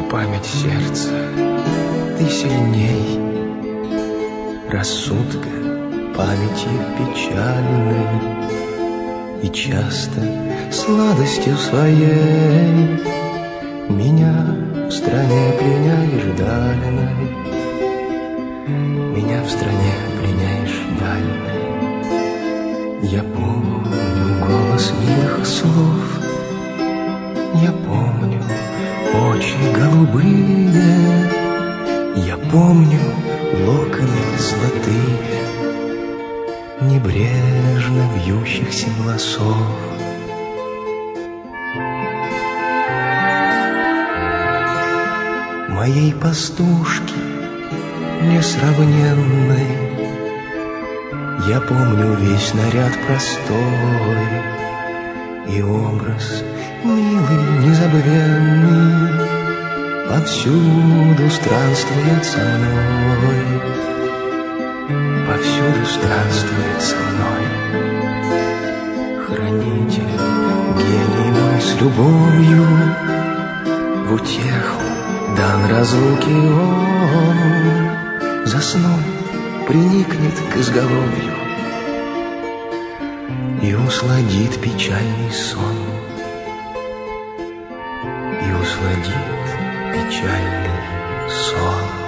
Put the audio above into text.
память сердца, ты сильней рассудка памяти печальной, и часто сладостью своей меня в стране пленяешь дальной, меня в стране пленяешь дальной. Я помню голос милых слов, я помню очи голубые, я помню локоны золотые, небрежно вьющихся волосов. Моей пастушки несравненной я помню весь наряд простой и образ милый, незабвенный повсюду странствует со мной, повсюду странствует со мной. Хранитель, гений мой с любовью, в утеху дан разлуки он, заснул, приникнет к изголовью и усладит печальный сон, и усладит печальный сон.